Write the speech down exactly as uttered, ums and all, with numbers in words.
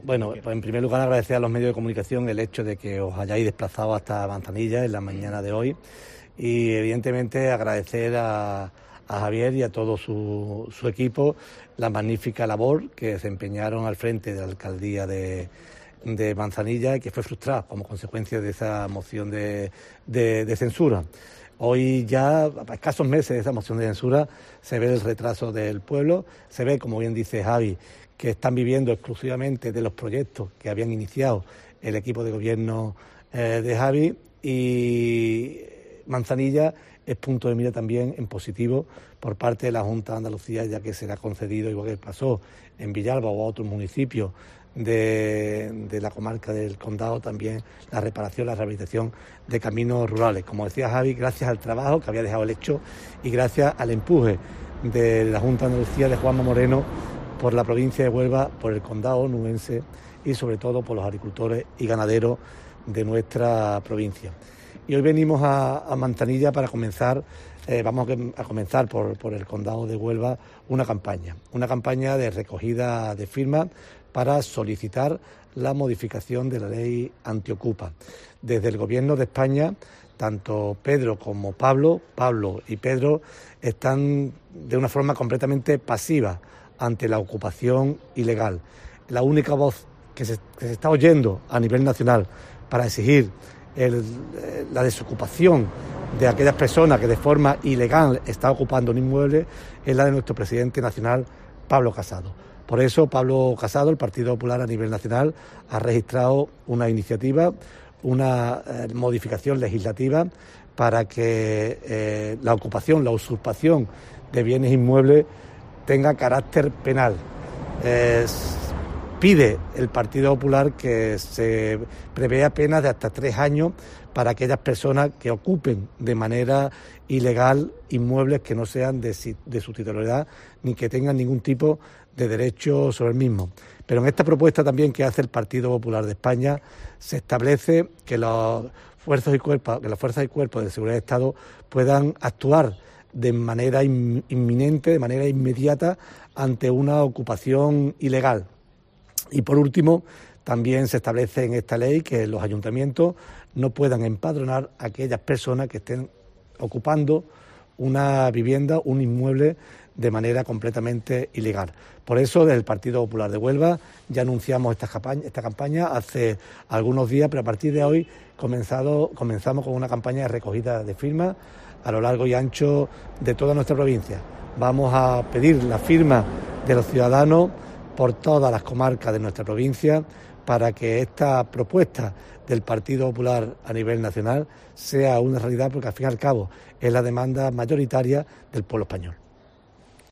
Bueno, pues en primer lugar agradecer a los medios de comunicación el hecho de que os hayáis desplazado hasta Manzanilla en la mañana de hoy y evidentemente agradecer a, a Javier y a todo su, su equipo la magnífica labor que desempeñaron al frente de la alcaldía de, de Manzanilla y que fue frustrada como consecuencia de esa moción de, de, de censura. Hoy ya, a escasos meses de esa moción de censura, se ve el retraso del pueblo, se ve, como bien dice Javi, que están viviendo exclusivamente de los proyectos que habían iniciado el equipo de gobierno eh, de Javi, y Manzanilla es punto de mira también en positivo por parte de la Junta de Andalucía, ya que será concedido, igual que pasó en Villalba o a otros municipios de, de la comarca del Condado, también la reparación, la rehabilitación de caminos rurales. Como decía Javi, gracias al trabajo que había dejado el hecho y gracias al empuje de la Junta de Andalucía de Juanma Moreno por la provincia de Huelva, por el condado onubense y sobre todo por los agricultores y ganaderos de nuestra provincia. Y hoy venimos a, a Manzanilla para comenzar, eh, vamos a comenzar por, por el condado de Huelva una campaña, una campaña de recogida de firmas para solicitar la modificación de la ley antiocupa. Desde el Gobierno de España, tanto Pedro como Pablo, Pablo y Pedro, están de una forma completamente pasiva ante la ocupación ilegal. La única voz que se, que se está oyendo a nivel nacional para exigir el, la desocupación de aquellas personas que de forma ilegal están ocupando un inmueble es la de nuestro presidente nacional, Pablo Casado. Por eso Pablo Casado, el Partido Popular a nivel nacional, ha registrado una iniciativa, una eh, modificación legislativa para que eh, la ocupación, la usurpación de bienes inmuebles tenga carácter penal. Eh, pide el Partido Popular que se prevea penas de hasta tres años para aquellas personas que ocupen de manera ilegal inmuebles que no sean de, de su titularidad ni que tengan ningún tipo de derecho sobre el mismo. Pero en esta propuesta también que hace el Partido Popular de España se establece que las fuerzas y cuerpos, que las fuerzas y cuerpos de seguridad del Estado puedan actuar de manera inminente, de manera inmediata, ante una ocupación ilegal. Y por último, también se establece en esta ley que los ayuntamientos no puedan empadronar a aquellas personas que estén ocupando una vivienda, un inmueble, de manera completamente ilegal. Por eso, desde el Partido Popular de Huelva ya anunciamos esta campaña, esta campaña hace algunos días, pero a partir de hoy comenzado, comenzamos con una campaña de recogida de firmas a lo largo y ancho de toda nuestra provincia. Vamos a pedir la firma de los ciudadanos por todas las comarcas de nuestra provincia para que esta propuesta del Partido Popular a nivel nacional sea una realidad, porque al fin y al cabo es la demanda mayoritaria del pueblo español.